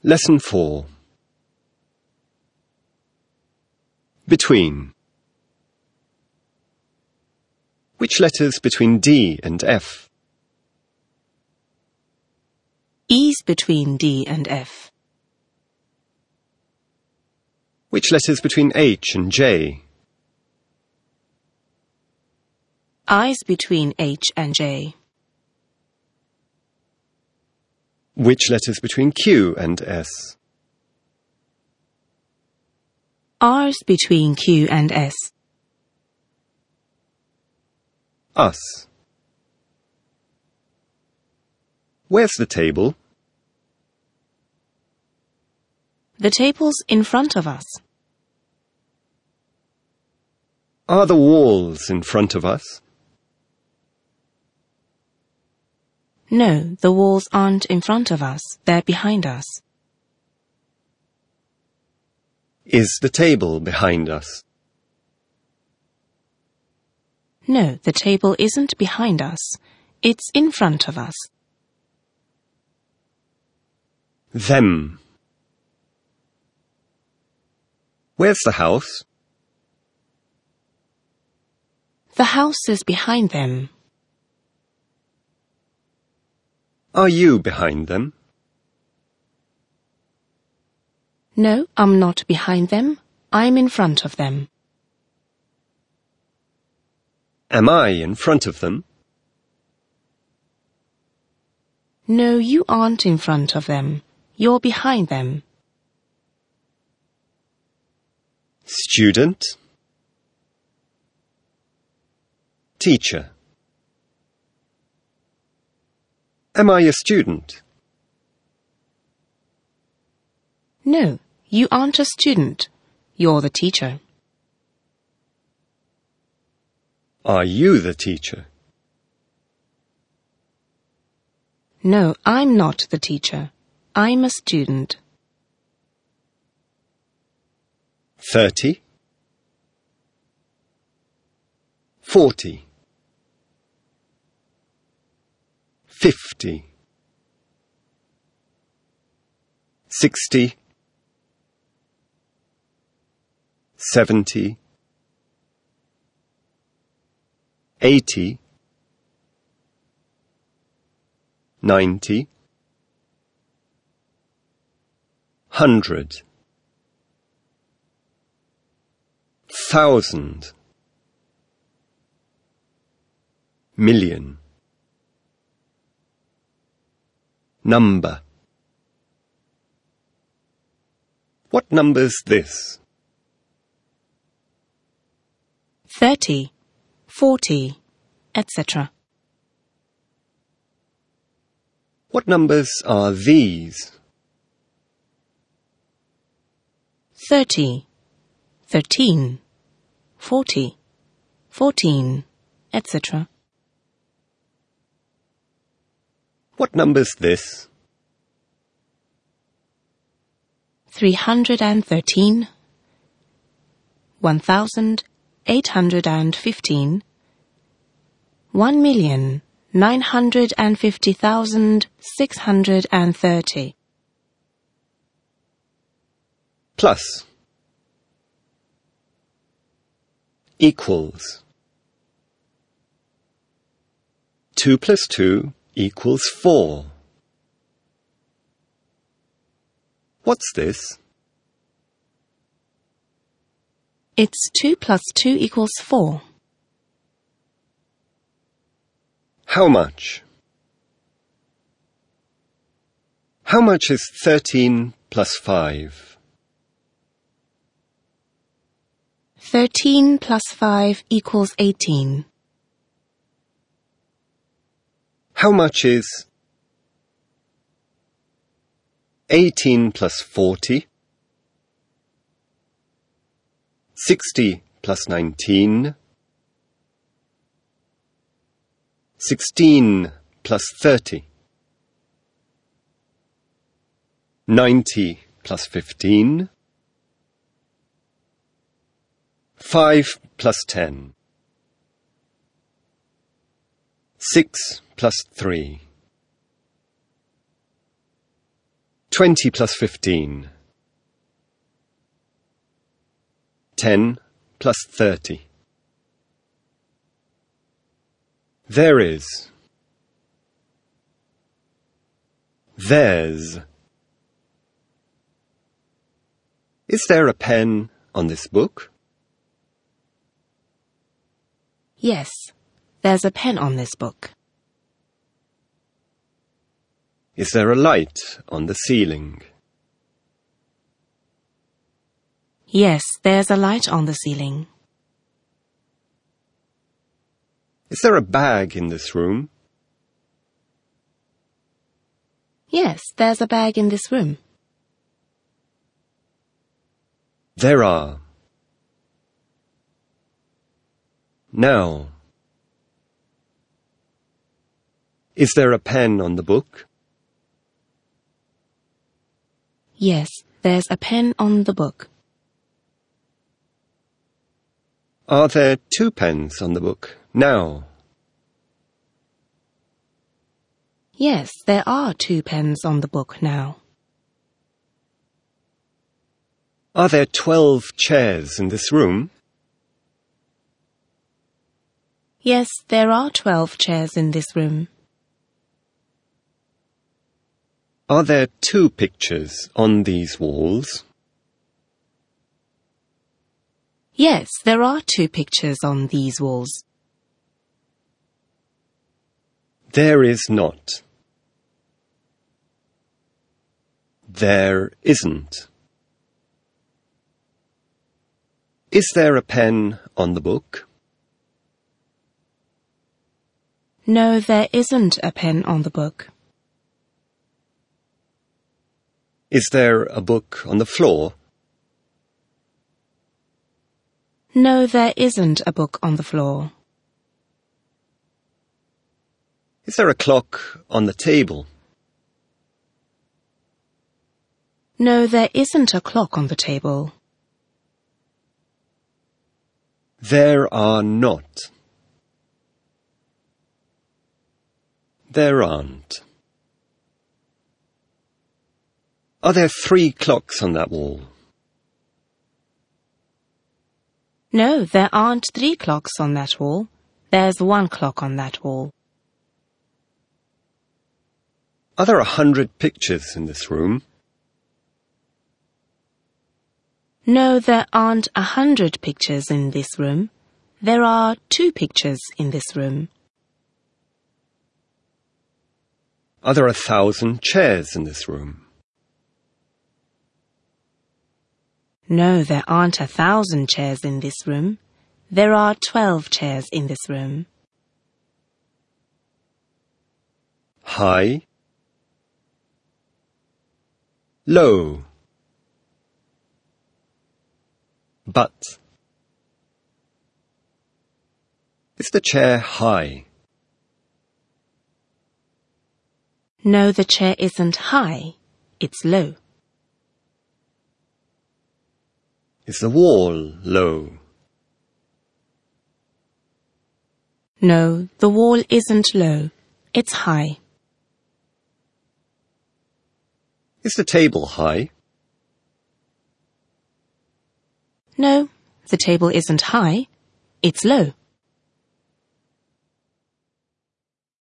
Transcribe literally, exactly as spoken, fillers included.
Lesson four. Between. Which letters between D and F? E's between D and F. Which letters between H and J? I's between H and J. Which letters between Q and S? R's between Q and S. Us. Where's the table? The table's in front of us. Are the walls in front of us? No, the walls aren't in front of us. They're behind us. Is the table behind us? No, the table isn't behind us. It's in front of us. Them. Where's the house? The house is behind them. Are you behind them? No, I'm not behind them. I'm in front of them. Am I in front of them? No, you aren't in front of them. You're behind them. Student. Teacher. Am I a student? No, you aren't a student. You're the teacher. Are you the teacher? No, I'm not the teacher. I'm a student. Thirty. Forty. Fifty. Sixty. Seventy. Eighty. Ninety. Hundred. Thousand. Million. Number. What number's this? Thirty, forty, et cetera. What numbers are these? Thirty, thirteen, forty, fourteen, et cetera. What number's this? Three hundred and thirteen, one thousand eight hundred and fifteen, one million nine hundred and fifty thousand six hundred and thirty. Plus. Equals. Two plus two equals four. What's this? It's two plus two equals four. How much? How much is thirteen plus five? Thirteen plus five equals eighteen. How much is eighteen plus forty? Sixty plus nineteen? Sixteen plus thirty? Ninety plus fifteen? Five plus ten? Six plus three? Twenty plus fifteen. Ten plus thirty. There is. There's. Is there a pen on this book? Yes, there's a pen on this book. Is there a light on the ceiling? Yes, there's a light on the ceiling. Is there a bag in this room? Yes, there's a bag in this room. There are. Now. Is there a pen on the book? Yes, there's a pen on the book. Are there two pens on the book now? Yes, there are two pens on the book now. Are there twelve chairs in this room? Yes, there are twelve chairs in this room. Are there two pictures on these walls? Yes, there are two pictures on these walls. There is not. There isn't. Is there a pen on the book? No, there isn't a pen on the book. Is there a book on the floor? No, there isn't a book on the floor. Is there a clock on the table? No, there isn't a clock on the table. There are not. There aren't. Are there three clocks on that wall? No, there aren't three clocks on that wall. There's one clock on that wall. Are there a hundred pictures in this room? No, there aren't a hundred pictures in this room. There are two pictures in this room. Are there a thousand chairs in this room? No, there aren't a thousand chairs in this room. There are twelve chairs in this room. High. Low. But. Is the chair high? No, the chair isn't high. It's low. Is the wall low? No, the wall isn't low. It's high. Is the table high? No, the table isn't high. It's low.